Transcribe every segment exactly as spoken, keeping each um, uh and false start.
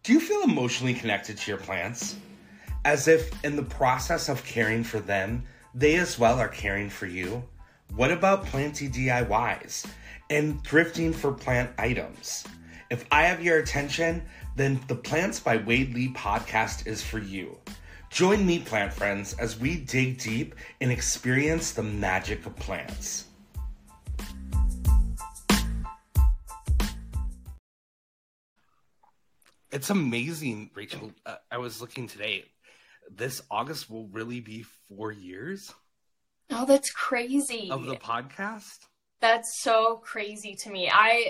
Do you feel emotionally connected to your plants? As if in the process of caring for them, they as well are caring for you? What about planty D I Ys and thrifting for plant items? If I have your attention, then the Plants by Wade Lee podcast is for you. Join me, plant friends, as we dig deep and experience the magic of plants. It's amazing, Rachel. Uh, I was looking today. This August will really be four years. Oh, that's crazy. Of the podcast? That's so crazy to me. I,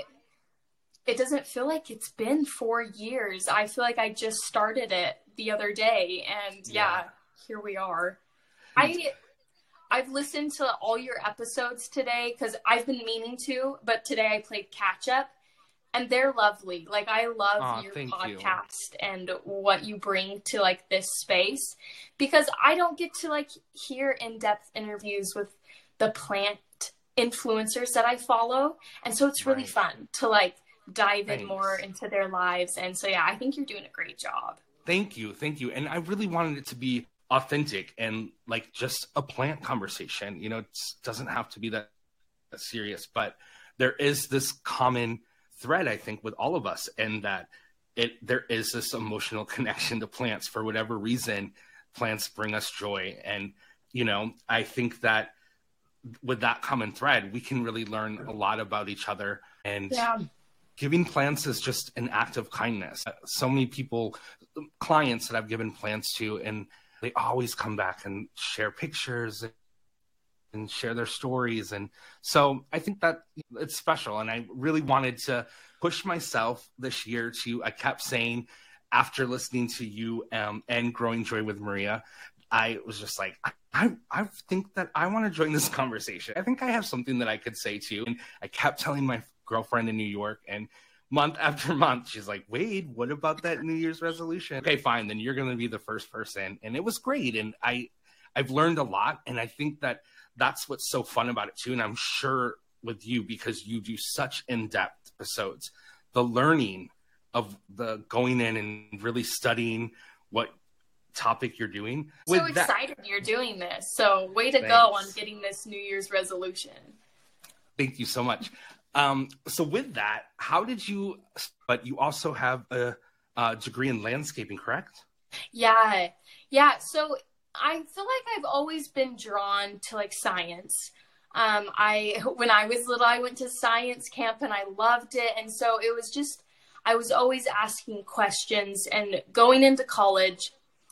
it doesn't feel like it's been four years. I feel like I just started it the other day, and yeah, yeah here we are. I, I've listened to all your episodes today because I've been meaning to, but today I played catch up. And they're lovely. Like, I love Aw, your thank podcast you. and what you bring to, like, this space. Because I don't get to, like, hear in-depth interviews with the plant influencers that I follow. And so it's really Right. fun to, like, dive Thanks. in more into their lives. And so, yeah, I think you're doing a great job. Thank you. Thank you. And I really wanted it to be authentic and, like, just a plant conversation. You know, it doesn't have to be that, that serious. But there is this common thread, I think, with all of us, and that it there is this emotional connection to plants for whatever reason. Plants bring us joy, and you know, I think that with that common thread, we can really learn a lot about each other. And yeah. Giving plants is just an act of kindness. So many people, clients that I've given plants to, and they always come back and share pictures and share their stories. And so I think that it's special. And I really wanted to push myself this year to, I kept saying, after listening to you um, and Growing Joy with Maria, I was just like, I, I think that I want to join this conversation. I think I have something that I could say too. And I kept telling my girlfriend in New York, and month after month, she's like, Wade, what about that New Year's resolution? Okay, fine. Then you're going to be the first person. And it was great. And I, I've learned a lot. And I think that that's what's so fun about it too. And I'm sure with you, because you do such in-depth episodes, the learning of the going in and really studying what topic you're doing. So with excited that, you're doing this. So way to thanks. go on getting this New Year's resolution. Thank you so much. Um, so with that, how did you, but you also have a, a degree in landscaping, correct? Yeah. Yeah. So I feel like I've always been drawn to like science. Um, I, when I was little, I went to science camp and I loved it. And so it was just, I was always asking questions, and going into college,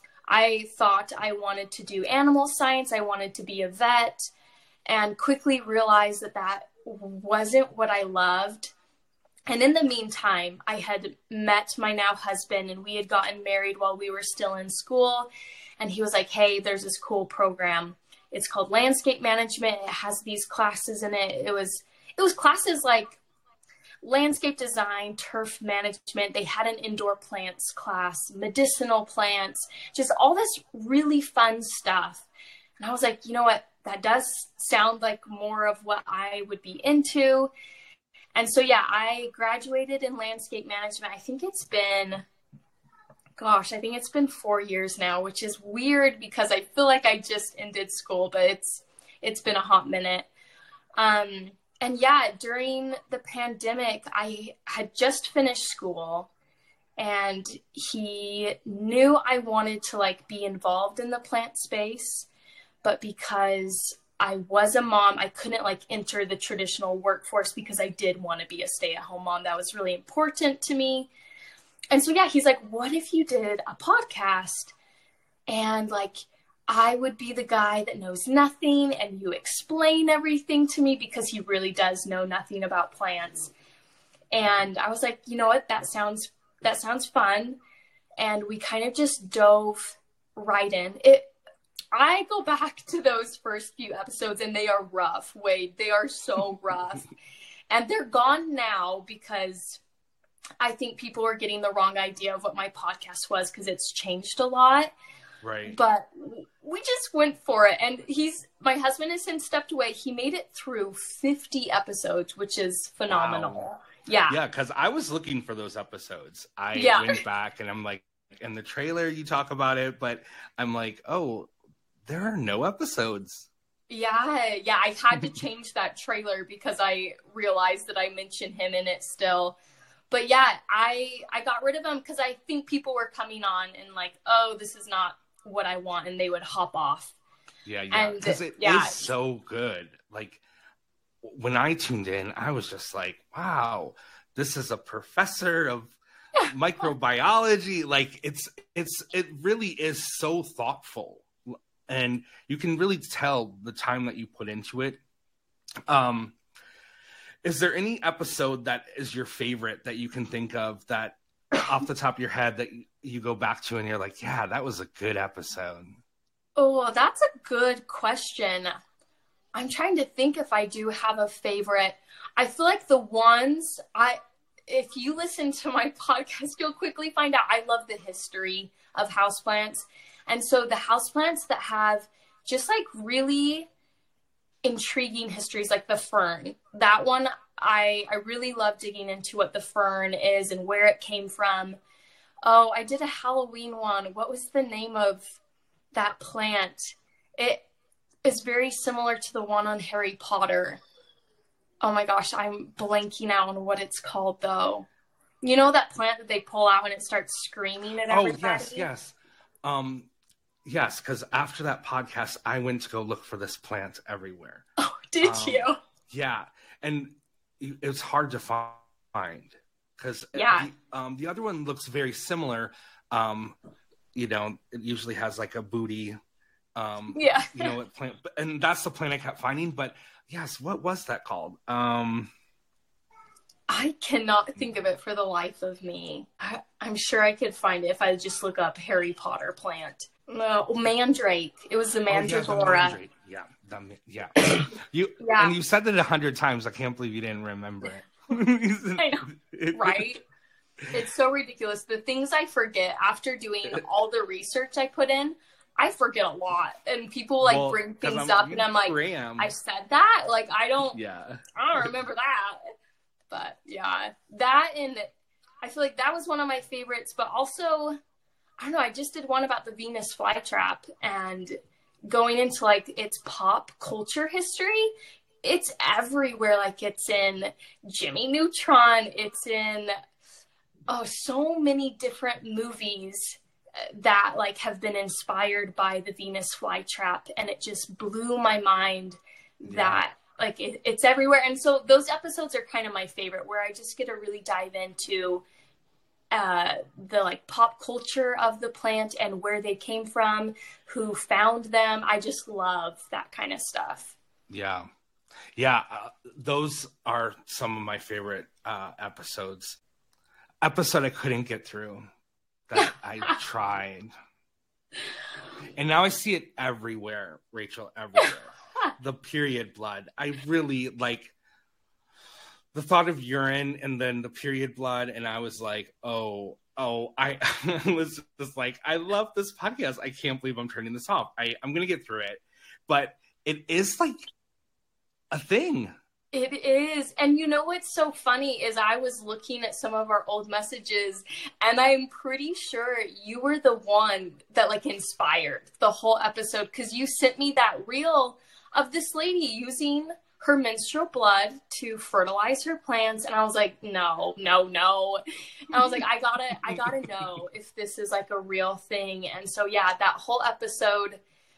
I thought I wanted to do animal science. I wanted to be a vet, and quickly realized that that wasn't what I loved. And in the meantime, I had met my now husband, and we had gotten married while we were still in school. And he was like, hey, there's this cool program. It's called landscape management. It has these classes in it. It was, it was classes like landscape design, turf management. They had an indoor plants class, medicinal plants, just all this really fun stuff. And I was like, you know what? That does sound like more of what I would be into. And so, yeah, I graduated in landscape management. I think it's been, gosh, I think it's been four years now, which is weird because I feel like I just ended school, but it's, it's been a hot minute. Um, and yeah, during the pandemic, I had just finished school, and he knew I wanted to like be involved in the plant space, but because I was a mom, I couldn't like enter the traditional workforce because I did want to be a stay-at-home mom. That was really important to me. And so, yeah, he's like, what if you did a podcast, and like, I would be the guy that knows nothing and you explain everything to me, because he really does know nothing about plants. And I was like, you know what, that sounds, that sounds fun. And we kind of just dove right in it. I go back to those first few episodes and they are rough. Wade, they are so rough. And they're gone now because I think people are getting the wrong idea of what my podcast was, because it's changed a lot. Right. But we just went for it. And he's, my husband has since stepped away. He made it through fifty episodes, which is phenomenal. Wow. Yeah. Yeah, because I was looking for those episodes. I Yeah. went back and I'm like, in the trailer you talk about it, but I'm like, oh, there are no episodes. Yeah, yeah, I had to change that trailer because I realized that I mentioned him in it still. But yeah, I I got rid of him because I think people were coming on and like, oh, this is not what I want, and they would hop off. Yeah, yeah, because it yeah. is so good. Like, when I tuned in, I was just like, wow, this is a professor of microbiology. Like, it's it's it really is so thoughtful. And you can really tell the time that you put into it. Um, is there any episode that is your favorite that you can think of that off the top of your head that you go back to and you're like, yeah, that was a good episode? Oh, that's a good question. I'm trying to think if I do have a favorite. I feel like the ones I, if you listen to my podcast, you'll quickly find out I love the history of houseplants. And so the houseplants that have just like really intriguing histories, like the fern, that one, I, I really love digging into what the fern is and where it came from. Oh, I did a Halloween one. What was the name of that plant? It is very similar to the one on Harry Potter. Oh my gosh, I'm blanking out on what it's called though. You know that plant that they pull out and it starts screaming at everybody? Oh, yes, yes. Um, yes, because after that podcast, I went to go look for this plant everywhere. Oh, did um, you? Yeah, and it was hard to find because yeah. the, um, the other one looks very similar. Um, you know, it usually has like a booty. Um, yeah. You know, plant, and that's the plant I kept finding. But yes, what was that called? Um, I cannot think of it for the life of me. I, I'm sure I could find it if I just look up Harry Potter plant. No, mandrake. It was the mandragora. Oh, yeah, the mandrake. yeah, yeah. You yeah. And you said it a hundred times. I can't believe you didn't remember it. I know, right? It's so ridiculous. The things I forget after doing all the research I put in, I forget a lot. And people like well, bring things up, and I'm like, cram. I said that. Like I don't. Yeah. I don't remember that. But yeah, that and I feel like that was one of my favorites. But also, I don't know. I just did one about the Venus flytrap and going into like its pop culture history. It's everywhere. Like it's in Jimmy Neutron. It's in oh so many different movies that like have been inspired by the Venus flytrap, and it just blew my mind yeah. that. Like it, it's everywhere. And so those episodes are kind of my favorite, where I just get to really dive into uh, the like pop culture of the plant and where they came from, who found them. I just love that kind of stuff. Yeah. Yeah. Uh, those are some of my favorite uh, episodes. Episode I couldn't get through that I tried. And now I see it everywhere, Rachel, everywhere. The period blood. I really like the thought of urine and then the period blood. And I was like, oh, oh, I was just like, I love this podcast. I can't believe I'm turning this off. I, I'm going to get through it. But it is like a thing. It is. And you know what's so funny is I was looking at some of our old messages, and I'm pretty sure you were the one that like inspired the whole episode, because you sent me that reel of this lady using her menstrual blood to fertilize her plants. And I was like, no, no, no. And I was like, I gotta, I gotta know if this is like a real thing. And so, yeah, that whole episode,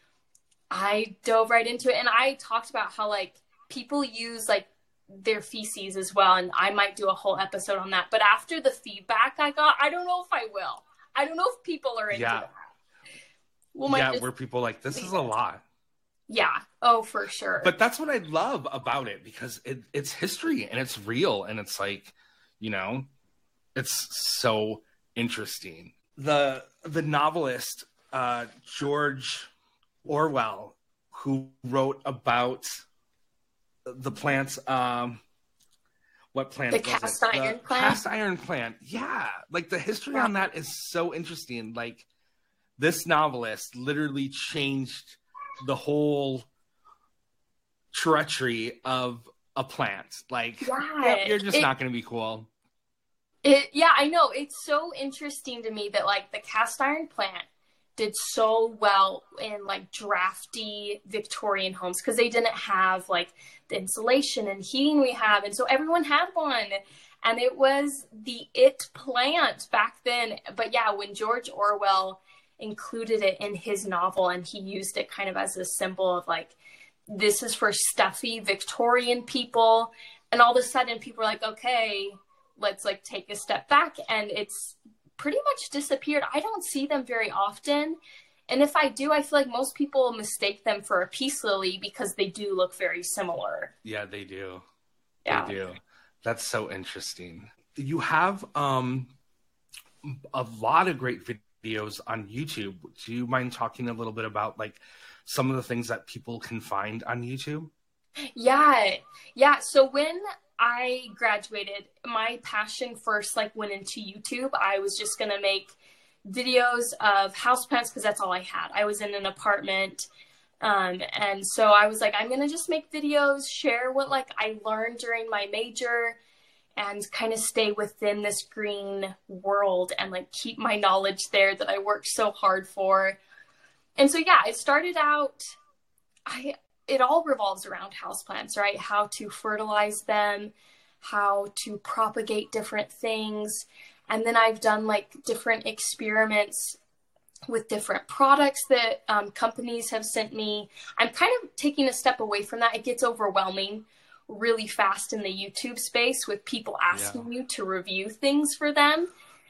I dove right into it. And I talked about how like people use like their feces as well. And I might do a whole episode on that. But after the feedback I got, I don't know if I will. I don't know if people are into yeah. that. Well, yeah, just- where people like, this is a lot. Yeah. Oh, for sure. But that's what I love about it, because it, it's history and it's real. And it's like, you know, it's so interesting. The the novelist, uh, George Orwell, who wrote about the plants, um, what plant? The cast iron the plant? Cast iron plant. Yeah. Like the history yeah. on that is so interesting. Like this novelist literally changed the whole treachery of a plant. Like, Yeah, yep, you're just it, not going to be cool. It, yeah, I know. It's so interesting to me that like the cast iron plant did so well in like drafty Victorian homes because they didn't have like the insulation and heating we have. And so everyone had one. And it was the it plant back then. But yeah, when George Orwell included it in his novel and he used it kind of as a symbol of like, this is for stuffy Victorian people. And all of a sudden people were like, okay, let's like take a step back. And it's pretty much disappeared. I don't see them very often. And if I do, I feel like most people mistake them for a peace lily because they do look very similar. Yeah, they do. Yeah. They do. That's so interesting. You have um, a lot of great videos on YouTube. Do you mind talking a little bit about like some of the things that people can find on YouTube? Yeah. Yeah. So when I graduated, my passion first like went into YouTube. I was just going to make videos of houseplants because that's all I had. I was in an apartment. Um, and so I was like, I'm going to just make videos, share what like I learned during my major and kind of stay within this green world and like keep my knowledge there that I worked so hard for. And so, yeah, it started out, I, it all revolves around houseplants, right? How to fertilize them, how to propagate different things. And then I've done like different experiments with different products that um, companies have sent me. I'm kind of taking a step away from that. It gets overwhelming really fast in the YouTube space with people asking yeah. you to review things for them.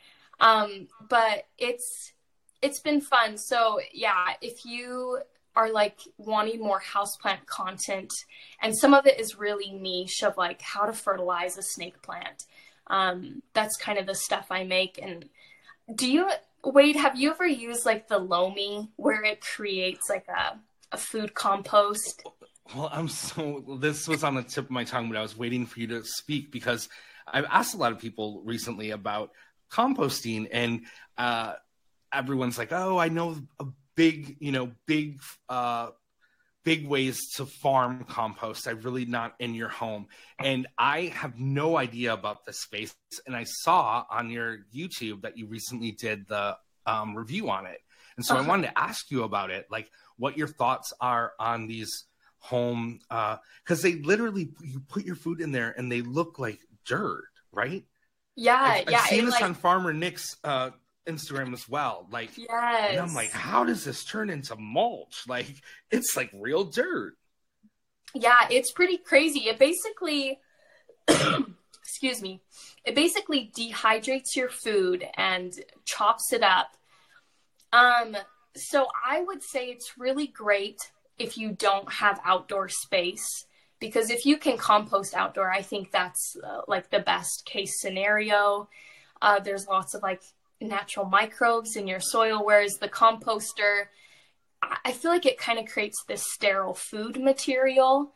Um, but it's, it's been fun. So yeah, if you are like wanting more houseplant content, and some of it is really niche of like how to fertilize a snake plant. Um, that's kind of the stuff I make. And do you, Wade, have you ever used like the Lomi where it creates like a, a food compost? Well, I'm so, this was on the tip of my tongue, but I was waiting for you to speak because I've asked a lot of people recently about composting, and uh, everyone's like, oh, I know a big, you know, big, uh, big ways to farm compost. I really not in your home. And I have no idea about this space. And I saw on your YouTube that you recently did the um, review on it. And so uh-huh. I wanted to ask you about it, like what your thoughts are on these home, uh, because they literally, you put your food in there and they look like dirt, right? Yeah, I've, yeah. I've seen this like... on Farmer Nick's uh, Instagram as well. Like, yes. And I'm like, how does this turn into mulch? Like, it's like real dirt. Yeah, it's pretty crazy. It basically, excuse me, it basically dehydrates your food and chops it up. Um, so I would say it's really great if you don't have outdoor space, because if you can compost outdoor, I think that's uh, like the best case scenario. Uh, there's lots of like natural microbes in your soil, whereas the composter, I feel like it kind of creates this sterile food material,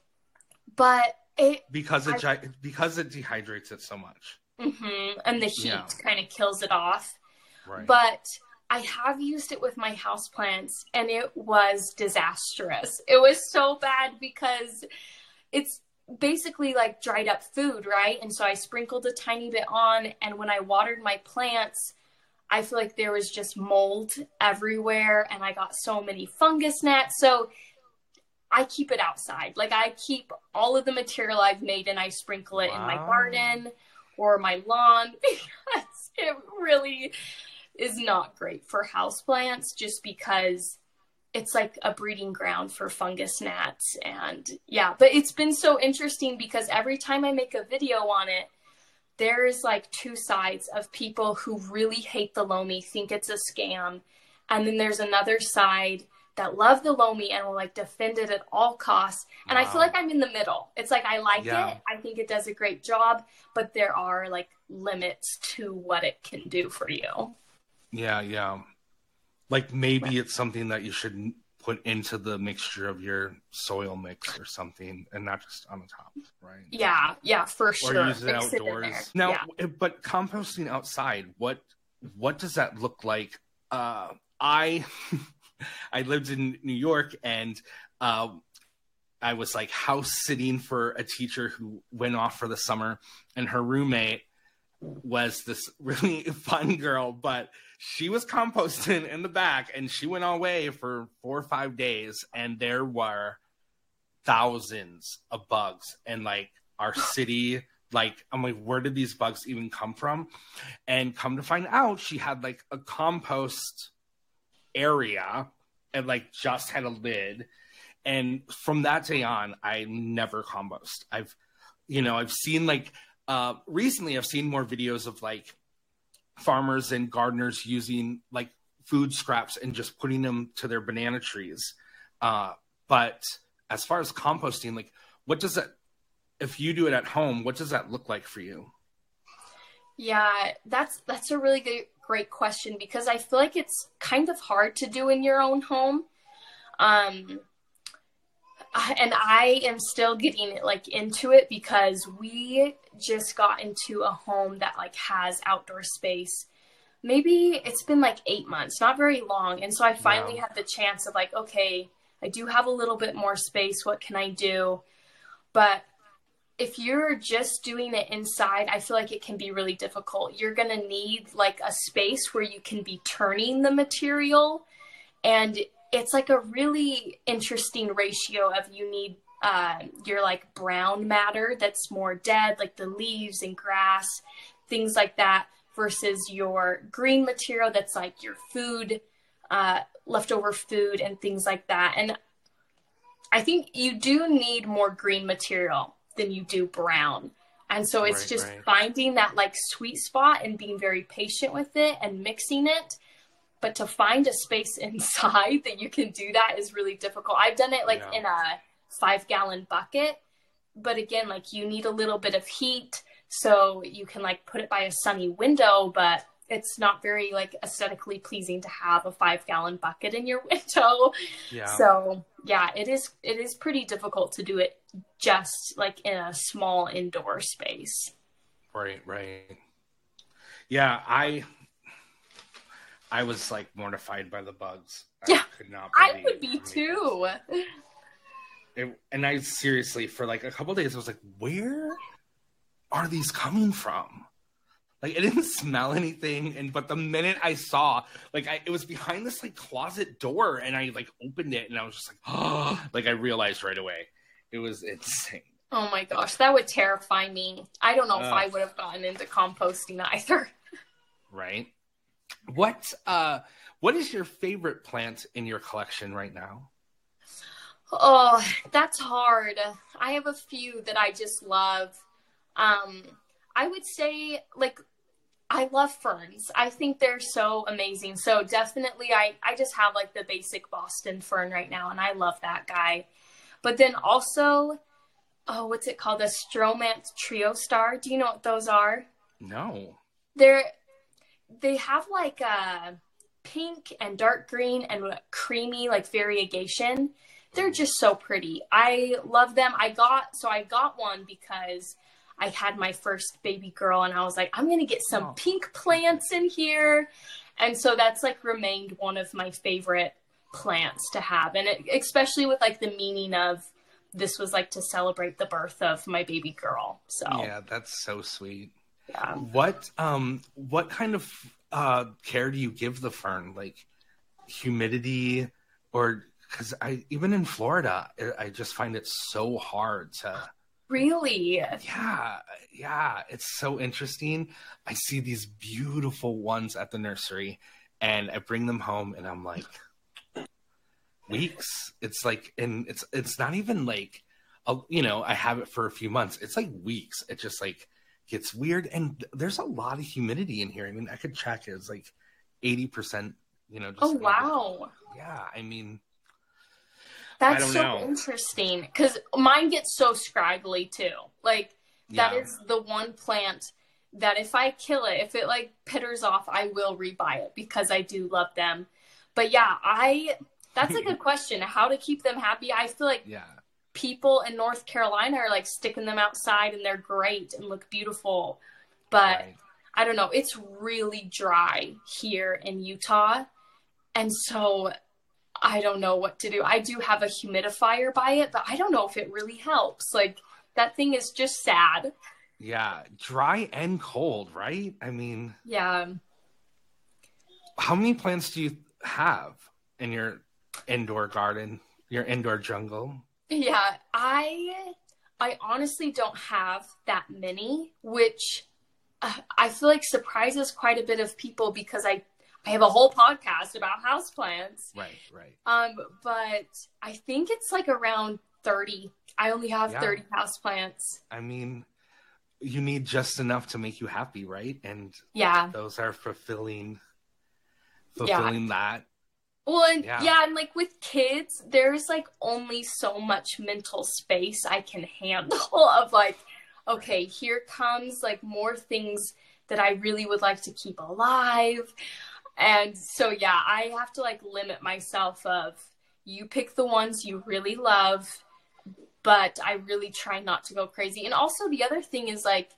but it because it I, because it dehydrates it so much, mm-hmm, and the heat yeah. kind of kills it off. Right. But I have used it with my houseplants, and it was disastrous. It was so bad because it's basically like dried up food, right? And so I sprinkled a tiny bit on, and when I watered my plants, I feel like there was just mold everywhere, and I got so many fungus gnats. So I keep it outside. Like I keep all of the material I've made and I sprinkle it wow. in my garden or my lawn, because it really is not great for houseplants, just because it's like a breeding ground for fungus gnats. And yeah, but it's been so interesting because every time I make a video on it, there's like two sides of people who really hate the Lomi, think it's a scam. And then there's another side that love the Lomi and will like defend it at all costs. And wow. I feel like I'm in the middle. It's like, I like yeah. it. I think it does a great job, but there are like limits to what it can do for you. Yeah, yeah. Like maybe it's something that you should put into the mixture of your soil mix or something, and not just on the top, right? Yeah, yeah, for sure. Or use it Mix outdoors. It now, yeah. but composting outside, what what does that look like? Uh, I I lived in New York, and uh, I was like house sitting for a teacher who went off for the summer, and her roommate was this really fun girl, but she was composting in the back, and she went away for four or five days, and there were thousands of bugs. And like our city, like, I'm like, where did these bugs even come from? And come to find out, she had like a compost area and like just had a lid. And from that day on, I never compost. I've, you know, I've seen like, uh, recently I've seen more videos of like farmers and gardeners using like food scraps and just putting them to their banana trees. Uh, but as far as composting, like, what does that, if you do it at home, what does that look like for you? Yeah, that's, that's a really good, great question, because I feel like it's kind of hard to do in your own home. Um, and I am still getting like into it, because we just got into a home that like has outdoor space. Maybe it's been like eight months, not very long. And so I finally wow. had the chance of like, okay, I do have a little bit more space. What can I do? But if you're just doing it inside, I feel like it can be really difficult. You're going to need like a space where you can be turning the material. And it's like a really interesting ratio of you need uh, your like brown matter that's more dead, like the leaves and grass, things like that, versus your green material that's like your food, uh, leftover food and things like that. And I think you do need more green material than you do brown. And so it's right, just right. finding that like sweet spot and being very patient with it and mixing it. But to find a space inside that you can do that is really difficult. I've done it like yeah. in a five gallon bucket, but again, like you need a little bit of heat so you can like put it by a sunny window, but it's not very like aesthetically pleasing to have a five gallon bucket in your window. Yeah. So yeah, it is, it is pretty difficult to do it just like in a small indoor space. Right. Right. Yeah. I, I was like mortified by the bugs. I yeah, could not I would be too. It, and I seriously, for like a couple of days, I was like, where are these coming from? Like, I didn't smell anything. And, but the minute I saw, like, I, it was behind this like closet door, and I like opened it, and I was just like, oh, like I realized right away. It was insane. Oh my gosh, that would terrify me. I don't know uh, if I would have gotten into composting either. Right. What uh what is your favorite plant in your collection right now? Oh, that's hard. I have a few that I just love. Um, I would say like I love ferns. I think they're so amazing. So definitely I, I just have like the basic Boston fern right now, and I love that guy. But then also, oh, what's it called? The Stromatz Trio Star. Do you know what those are? No. They're They have like a pink and dark green and creamy like variegation. They're just so pretty. I love them. I got, so I got one because I had my first baby girl, and I was like, I'm going to get some oh. pink plants in here. And so that's like remained one of my favorite plants to have. And it, especially with like the meaning of this was like to celebrate the birth of my baby girl. So yeah, that's so sweet. Yeah. What um what kind of uh care do you give the fern? Like humidity, or because I even in Florida, I just find it so hard to. Really? Yeah, yeah. It's so interesting. I see these beautiful ones at the nursery, and I bring them home, and I'm like, weeks. It's like, and it's it's not even like, a, you know, I have it for a few months. It's like weeks. It just like gets weird, and there's a lot of humidity in here. I mean, I could check it. It's like eighty percent. You know. Just oh wow. Yeah, I mean. That's so know. interesting, because mine gets so scraggly too. Like that yeah. is the one plant that if I kill it, if it like pitters off, I will rebuy it because I do love them. But yeah, I that's a good question. How to keep them happy? I feel like yeah. people in North Carolina are like sticking them outside, and they're great and look beautiful. But right. I don't know. It's really dry here in Utah, and so I don't know what to do. I do have a humidifier by it, but I don't know if it really helps. Like, that thing is just sad. Yeah, dry and cold, right? I mean, yeah. How many plants do you have in your indoor garden, your indoor jungle? Yeah, I I honestly don't have that many, which uh, I feel like surprises quite a bit of people because I I have a whole podcast about houseplants. Right, right. Um, but I think it's like around thirty. I only have yeah. thirty houseplants. I mean, you need just enough to make you happy, right? And yeah, those are fulfilling, fulfilling yeah. that. Well, and yeah. yeah, and like with kids, there's like only so much mental space I can handle of like, okay, here comes like more things that I really would like to keep alive. And so, yeah, I have to like limit myself of you pick the ones you really love, but I really try not to go crazy. And also the other thing is like,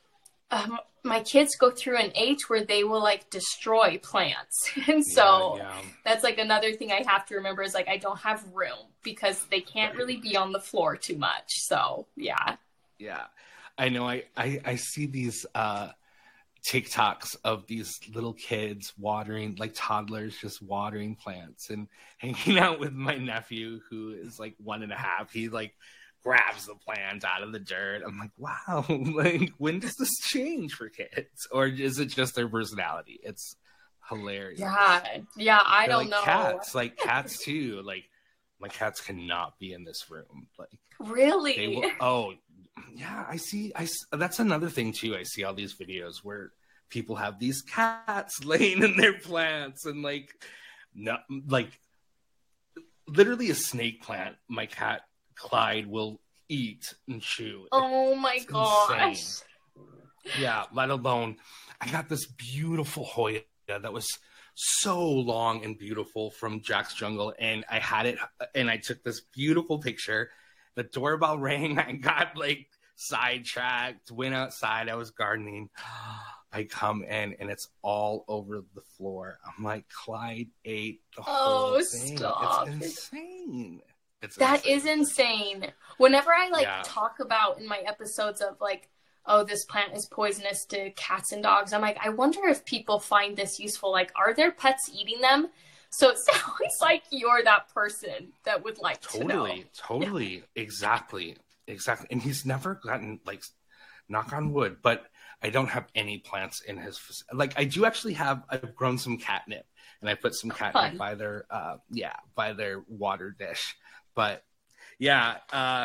um, my kids go through an age where they will like destroy plants. And so yeah, yeah. that's like another thing I have to remember is like, I don't have room because they can't really be on the floor too much. So yeah. Yeah. I know. I, I, I see these, uh, TikToks of these little kids watering, like toddlers, just watering plants and hanging out with my nephew who is like one and a half. He like grabs the plant out of the dirt. I'm like, wow, like when does this change for kids? Or is it just their personality? It's hilarious. Yeah. Yeah. I They're don't like know. Cats, like cats too. Like my cats cannot be in this room. Like really? They will, oh, yeah, I see. I that's another thing too. I see all these videos where people have these cats laying in their plants and like, no, like literally a snake plant. My cat Clyde will eat and chew. Oh my it's gosh! Insane. Yeah, let alone I got this beautiful Hoya that was so long and beautiful from Jack's Jungle, and I had it, and I took this beautiful picture. The doorbell rang. I got like sidetracked, went outside. I was gardening. I come in and it's all over the floor. I'm like, Clyde ate the whole oh, thing. Stop. It's insane. It's that insane. is insane. Whenever I like yeah. talk about in my episodes of like, oh, this plant is poisonous to cats and dogs, I'm like, I wonder if people find this useful. Like, are their pets eating them? So it sounds like you're that person that would like totally, to know. Totally, totally, exactly, exactly. And he's never gotten, like, knock on wood, but I don't have any plants in his, like, I do actually have, I've grown some catnip, and I put some catnip Fun. by their, uh, yeah, by their water dish. But, yeah, uh,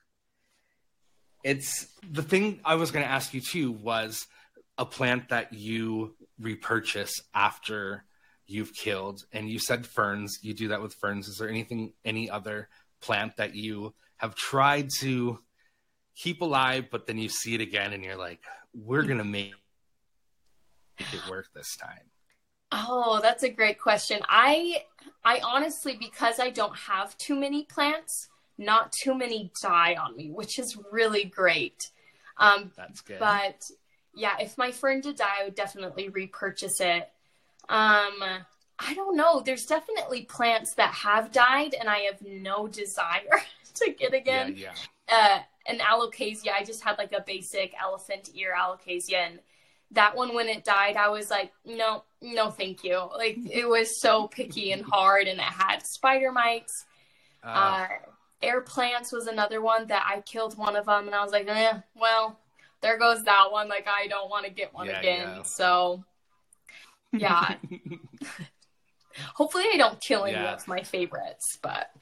it's, the thing I was going to ask you, too, was a plant that you repurchase after you've killed, and you said ferns. You do that with ferns. Is there anything, any other plant that you have tried to keep alive, but then you see it again and you're like, we're gonna make it work this time? Oh, that's a great question. I I honestly, because I don't have too many plants, not too many die on me, which is really great. Um, that's good. But yeah, if my fern did die, I would definitely repurchase it. Um, I don't know. There's definitely plants that have died and I have no desire to get again. Yeah, yeah. Uh, an alocasia, I just had like a basic elephant ear alocasia, and that one, when it died, I was like, no, no, thank you. Like, it was so picky and hard, and it had spider mites. Uh, uh, air plants was another one that I killed one of them, and I was like, eh, well, there goes that one. Like, I don't want to get one yeah, again. yeah. So, yeah. Hopefully I don't kill any yeah. of my favorites, but.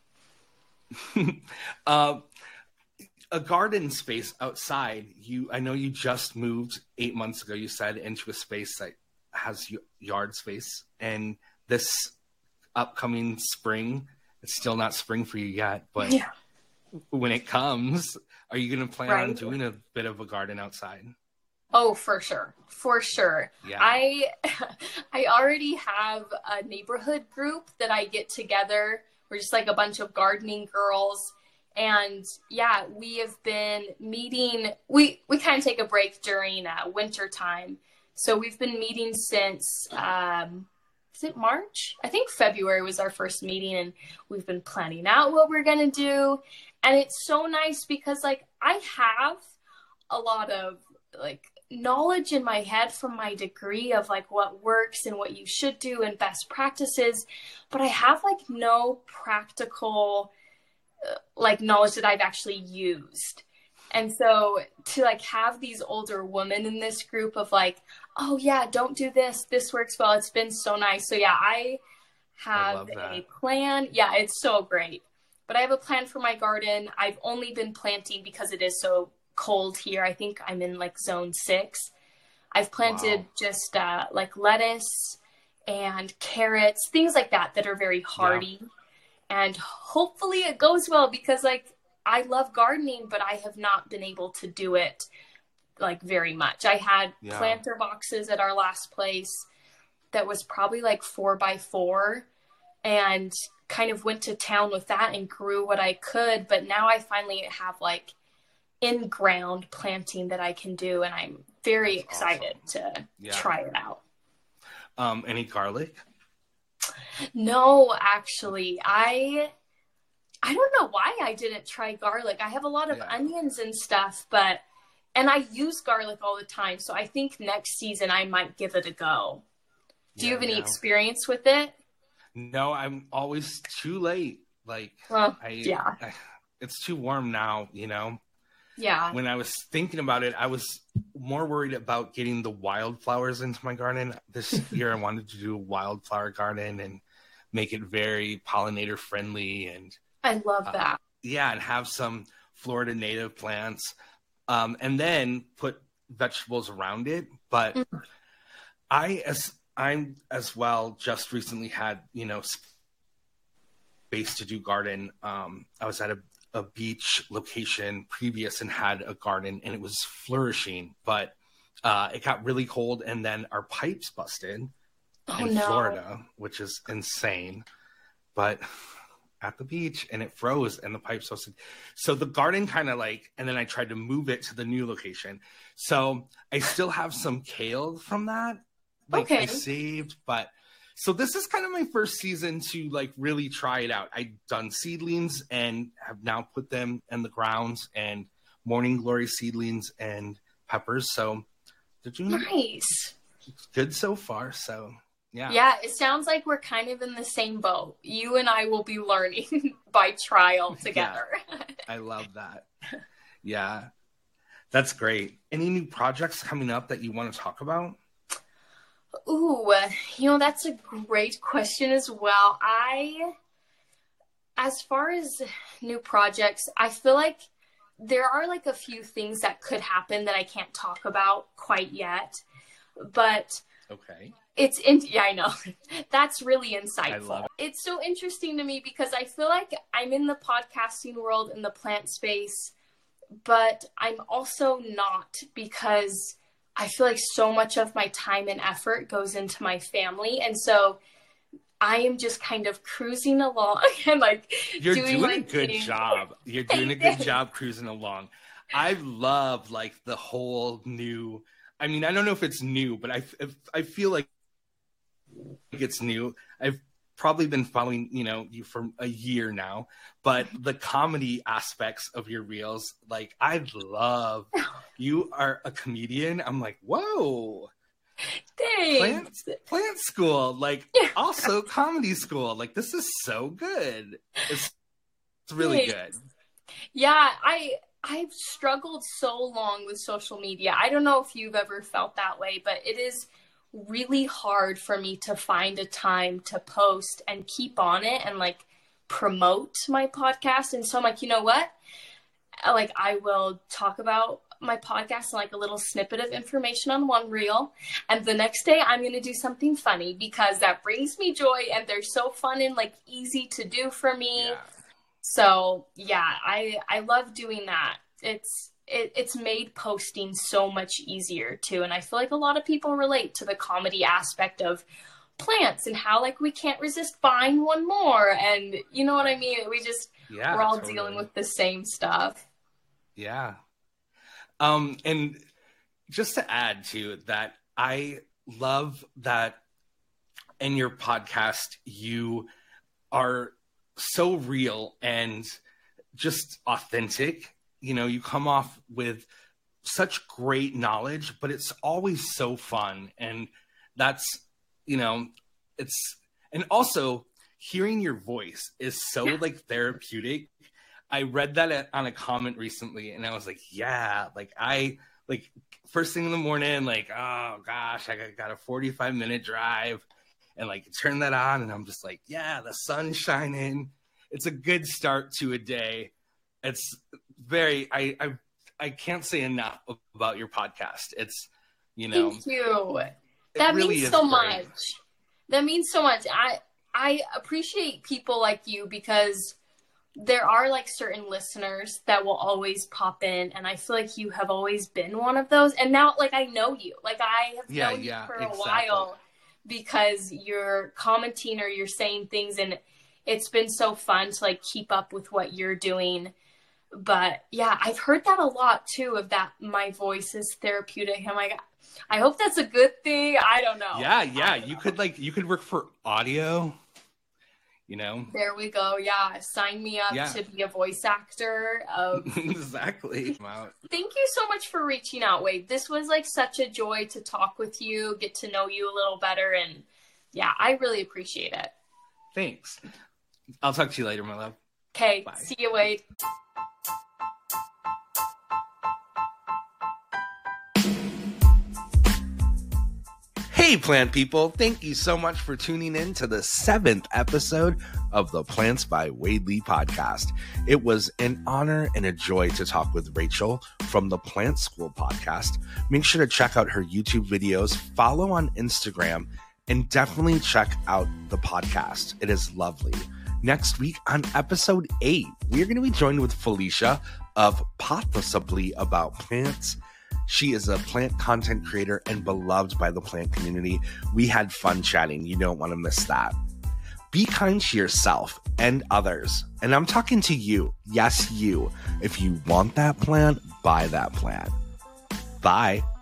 uh, a garden space outside, you, I know you just moved eight months ago, you said, into a space that has yard space. And this upcoming spring, it's still not spring for you yet, but yeah. when it comes, are you going to plan right. on doing a bit of a garden outside? Oh, for sure. For sure. Yeah. I I already have a neighborhood group that I get together. We're just like a bunch of gardening girls. And yeah, we have been meeting. We, we kind of take a break during uh, winter time. So we've been meeting since um, is it March? I think February was our first meeting, and we've been planning out what we're going to do. And it's so nice because like I have a lot of like knowledge in my head from my degree of like what works and what you should do and best practices, but I have like no practical uh, like knowledge that I've actually used. And so to like have these older women in this group of like, oh yeah, don't do this, this works well, it's been so nice. So yeah, I have I a plan. Yeah, it's so great. But I have a plan for my garden. I've only been planting because it is so cold here. I think I'm in like zone six. I've planted wow. just uh, like lettuce and carrots, things like that that are very hardy. Yeah. And hopefully it goes well because like I love gardening, but I have not been able to do it like very much. I had yeah. planter boxes at our last place that was probably like four by four and kind of went to town with that and grew what I could. But now I finally have like in ground planting that I can do. And I'm very That's excited awesome. to yeah. try it out. Um, any garlic? No, actually, I, I don't know why I didn't try garlic. I have a lot of yeah. onions and stuff, but, and I use garlic all the time. So I think next season I might give it a go. Do yeah, you have any no. experience with it? No, I'm always too late. Like, well, I, yeah, I, it's too warm now, you know? Yeah. When I was thinking about it, I was more worried about getting the wildflowers into my garden. This year I wanted to do a wildflower garden and make it very pollinator friendly. And I love that. Uh, yeah, and have some Florida native plants. Um, and then put vegetables around it. But mm-hmm. I, as I'm as well, just recently had, you know, space to do garden. Um, I was at a a beach location previous and had a garden and it was flourishing, but uh, it got really cold and then our pipes busted oh, in no. Florida, which is insane, but at the beach and it froze and the pipes busted. So the garden kind of like, and then I tried to move it to the new location. So I still have some kale from that. Like okay. I saved, but so this is kind of my first season to like really try it out. I've done seedlings and have now put them in the ground and morning glory seedlings and peppers. So they're doing nice. Good so far. So yeah. Yeah, it sounds like we're kind of in the same boat. You and I will be learning by trial together. Yeah, I love that. Yeah, that's great. Any new projects coming up that you want to talk about? Ooh, you know, that's a great question as well. I, as far as new projects, I feel like there are like a few things that could happen that I can't talk about quite yet, but okay. It's in, yeah, I know. That's really insightful. I love it. It's so interesting to me because I feel like I'm in the podcasting world in the plant space, but I'm also not because I feel like so much of my time and effort goes into my family. And so I am just kind of cruising along and like You're doing, doing my a good thing. job. You're doing a good job cruising along. I love like the whole new, I mean, I don't know if it's new, but I, I feel like it's new. I've probably been following, you know, you for a year now, but the comedy aspects of your reels, like I love, you are a comedian. I'm like, whoa, thanks. Plant, plant school, like yeah. Also comedy school. Like this is so good. It's, it's really thanks. good. Yeah. I, I've struggled so long with social media. I don't know if you've ever felt that way, but it is really hard for me to find a time to post and keep on it and like promote my podcast. And so I'm like, you know what? Like I will talk about my podcast and like a little snippet of information on one reel. And the next day I'm going to do something funny because that brings me joy and they're so fun and like easy to do for me. Yeah. So yeah, I, I love doing that. It's, It, it's made posting so much easier too. And I feel like a lot of people relate to the comedy aspect of plants and how like we can't resist buying one more. And you know what I mean? We just, yeah, we're all totally. dealing with the same stuff. Yeah. Um, and just to add to that, I love that in your podcast, you are so real and just authentic. You know, you come off with such great knowledge, but it's always so fun. And that's, you know, it's, and also hearing your voice is so like therapeutic. I read that on a comment recently and I was like, yeah, like I, like first thing in the morning, like, oh gosh, I got a forty-five minute drive and like turn that on. And I'm just like, yeah, the sun's shining. It's a good start to a day. It's very, I, I, I can't say enough about your podcast. It's, you know, thank you. That really means so great. much. That means so much. I, I appreciate people like you because there are like certain listeners that will always pop in, and I feel like you have always been one of those. And now, like, I know you. Like, I have yeah, known yeah, you for exactly. a while because you're commenting or you're saying things, and it's been so fun to like keep up with what you're doing. But yeah, I've heard that a lot too, of that my voice is therapeutic. I'm like, I hope that's a good thing. I don't know. Yeah, yeah. You know. could like, you could work for audio. You know, there we go. Yeah, sign me up yeah. to be a voice actor. Of... exactly. Thank you so much for reaching out, Wade. This was like such a joy to talk with you, get to know you a little better, and yeah, I really appreciate it. Thanks. I'll talk to you later, my love. Okay, Bye. See you, Wade. Hey, plant people. Thank you so much for tuning in to the seventh episode of the Plants by Wade Lee podcast. It was an honor and a joy to talk with Rachel from the Plant School podcast. Make sure to check out her YouTube videos, follow on Instagram, and definitely check out the podcast. It is lovely. Next week on episode eight, we're going to be joined with Felicia of Possibly About Plants. She is a plant content creator and beloved by the plant community. We had fun chatting. You don't want to miss that. Be kind to yourself and others. And I'm talking to you. Yes, you. If you want that plant, buy that plant. Bye.